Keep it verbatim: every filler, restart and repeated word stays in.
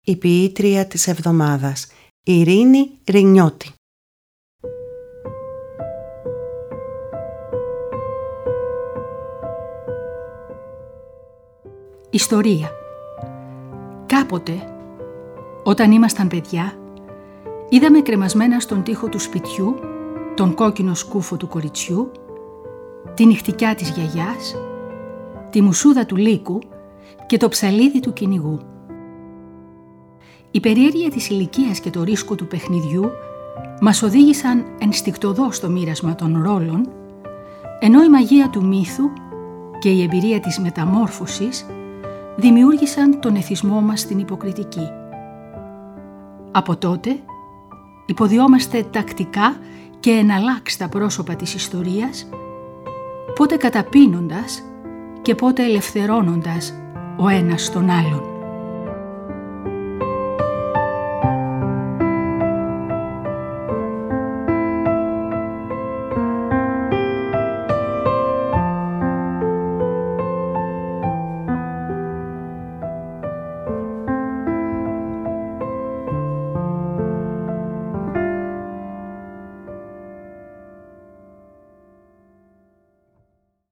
Η ποιήτρια της εβδομάδας, Ειρήνη Ρινιώτη. Ιστορία. Κάποτε, όταν ήμασταν παιδιά, είδαμε κρεμασμένα στον τοίχο του σπιτιού τον κόκκινο σκούφο του κοριτσιού, τη νυχτικιά της γιαγιάς, τη μουσούδα του λύκου και το ψαλίδι του κυνηγού. Η περιέργεια της ηλικίας και το ρίσκο του παιχνιδιού μας οδήγησαν ενστικτωδώς στο μοίρασμα των ρόλων, ενώ η μαγεία του μύθου και η εμπειρία της μεταμόρφωσης δημιούργησαν τον εθισμό μας στην υποκριτική. Από τότε υποδιόμαστε τακτικά και εναλλάξτα πρόσωπα της ιστορίας, πότε καταπίνοντας και πότε ελευθερώνοντας ο ένας τον άλλον.